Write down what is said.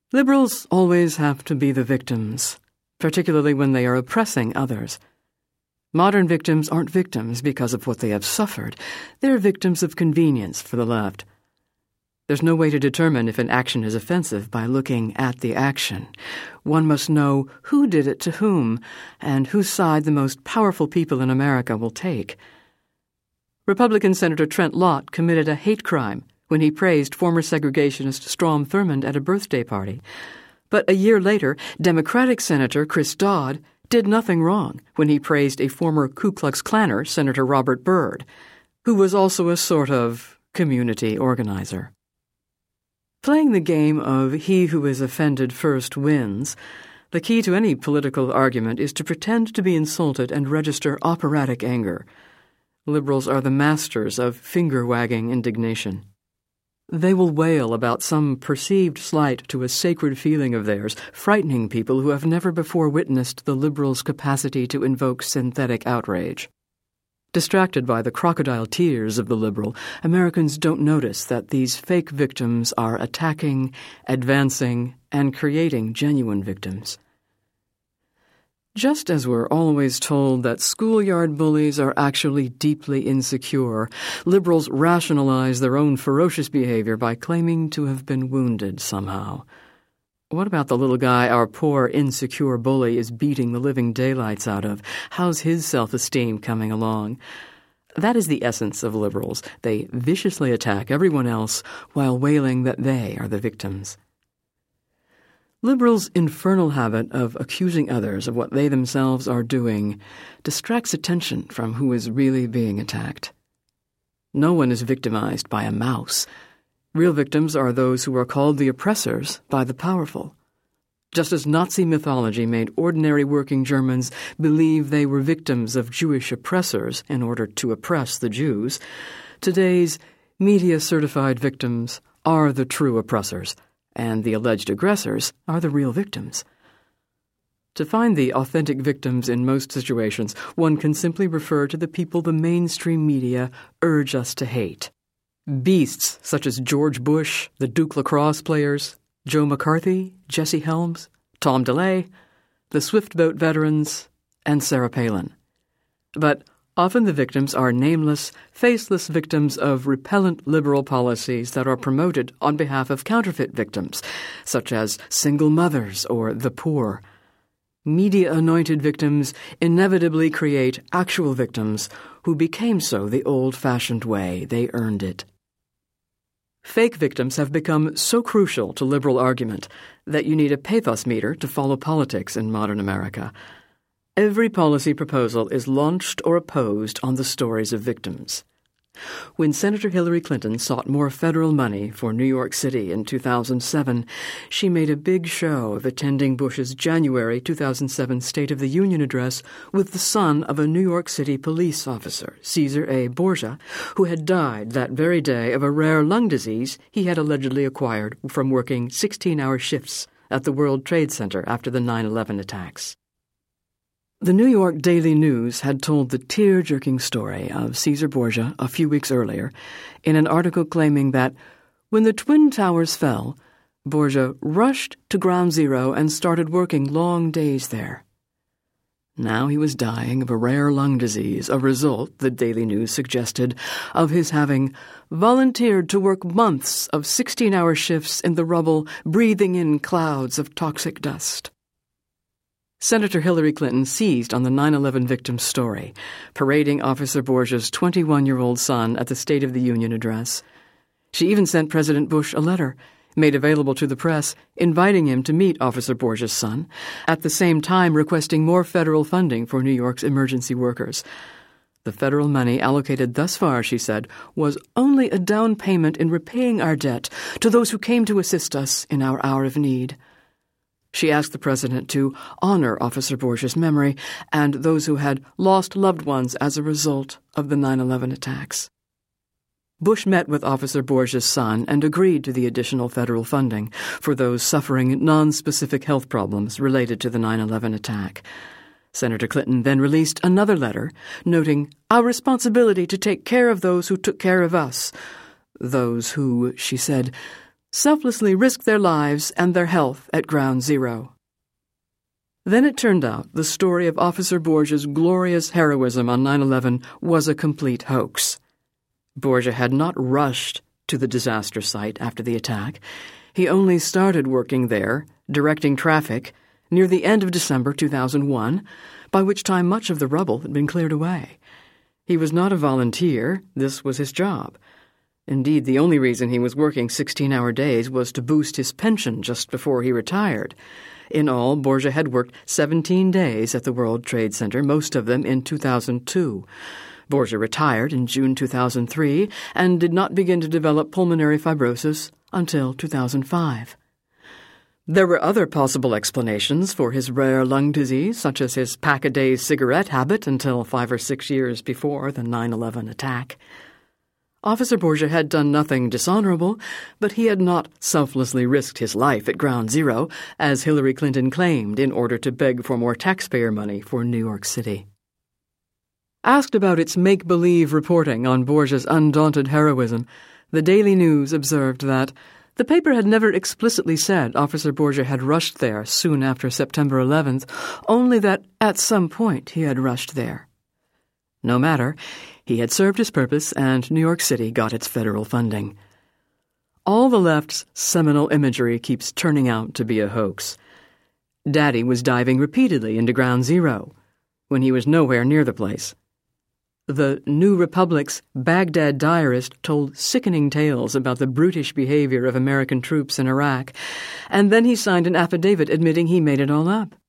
Liberals always have to be the victims, particularly when they are oppressing others. Modern victims aren't victims because of what they have suffered. They're victims of convenience for the left. There's no way to determine if an action is offensive by looking at the action. One must know who did it to whom and whose side the most powerful people in America will take. Republican Senator Trent Lott committed a hate crime when he praised former segregationist Strom Thurmond at a birthday party. But a year later, Democratic Senator Chris Dodd did nothing wrong when he praised a former Ku Klux Klanner, Senator Robert Byrd, who was also a sort of community organizer. Playing the game of he who is offended first wins, the key to any political argument is to pretend to be insulted and register operatic anger. Liberals are the masters of finger-wagging indignation. They will wail about some perceived slight to a sacred feeling of theirs, frightening people who have never before witnessed the liberals' capacity to invoke synthetic outrage. Distracted by the crocodile tears of the liberal, Americans don't notice that these fake victims are attacking, advancing, and creating genuine victims. Just as we're always told that schoolyard bullies are actually deeply insecure, liberals rationalize their own ferocious behavior by claiming to have been wounded somehow. What about the little guy our poor, insecure bully is beating the living daylights out of? How's his self-esteem coming along? That is the essence of liberals. They viciously attack everyone else while wailing that they are the victims. Liberals' infernal habit of accusing others of what they themselves are doing distracts attention from who is really being attacked. No one is victimized by a mouse. Real victims are those who are called the oppressors by the powerful. Just as Nazi mythology made ordinary working Germans believe they were victims of Jewish oppressors in order to oppress the Jews, today's media-certified victims are the true oppressors, and the alleged aggressors are the real victims. To find the authentic victims in most situations, one can simply refer to the people the mainstream media urge us to hate. Beasts such as George Bush, the Duke lacrosse players, Joe McCarthy, Jesse Helms, Tom DeLay, the Swift Boat veterans, and Sarah Palin. But often the victims are nameless, faceless victims of repellent liberal policies that are promoted on behalf of counterfeit victims, such as single mothers or the poor. Media-anointed victims inevitably create actual victims who became so the old-fashioned way. They earned it. Fake victims have become so crucial to liberal argument that you need a pathos meter to follow politics in modern America. Every policy proposal is launched or opposed on the stories of victims. When Senator Hillary Clinton sought more federal money for New York City in 2007, she made a big show of attending Bush's January 2007 State of the Union address with the son of a New York City police officer, Cesar A. Borgia, who had died that very day of a rare lung disease he had allegedly acquired from working 16-hour shifts at the World Trade Center after the 9/11 attacks. The New York Daily News had told the tear-jerking story of Cesar Borgia a few weeks earlier in an article claiming that when the Twin Towers fell, Borgia rushed to Ground Zero and started working long days there. Now he was dying of a rare lung disease, a result, the Daily News suggested, of his having volunteered to work months of 16-hour shifts in the rubble, breathing in clouds of toxic dust. Senator Hillary Clinton seized on the 9/11 victim's story, parading Officer Borgia's 21-year-old son at the State of the Union address. She even sent President Bush a letter, made available to the press, inviting him to meet Officer Borgia's son, at the same time requesting more federal funding for New York's emergency workers. The federal money allocated thus far, she said, was only a down payment in repaying our debt to those who came to assist us in our hour of need. She asked the president to honor Officer Borgia's memory and those who had lost loved ones as a result of the 9/11 attacks. Bush met with Officer Borgia's son and agreed to the additional federal funding for those suffering non-specific health problems related to the 9/11 attack. Senator Clinton then released another letter, noting our responsibility to take care of those who took care of us, those who, she said, selflessly risked their lives and their health at Ground Zero. Then it turned out the story of Officer Borgia's glorious heroism on 9/11 was a complete hoax. Borgia had not rushed to the disaster site after the attack. He only started working there, directing traffic, near the end of December 2001, by which time much of the rubble had been cleared away. He was not a volunteer. This was his job. Indeed, the only reason he was working 16-hour days was to boost his pension just before he retired. In all, Borgia had worked 17 days at the World Trade Center, most of them in 2002. Borgia retired in June 2003 and did not begin to develop pulmonary fibrosis until 2005. There were other possible explanations for his rare lung disease, such as his pack-a-day cigarette habit until 5 or 6 years before the 9/11 attack. Officer Borgia had done nothing dishonorable, but he had not selflessly risked his life at Ground Zero, as Hillary Clinton claimed, in order to beg for more taxpayer money for New York City. Asked about its make-believe reporting on Borgia's undaunted heroism, the Daily News observed that the paper had never explicitly said Officer Borgia had rushed there soon after September 11th, only that at some point he had rushed there. No matter, he had served his purpose and New York City got its federal funding. All the left's seminal imagery keeps turning out to be a hoax. Daddy was diving repeatedly into Ground Zero when he was nowhere near the place. The New Republic's Baghdad diarist told sickening tales about the brutish behavior of American troops in Iraq, and then he signed an affidavit admitting he made it all up.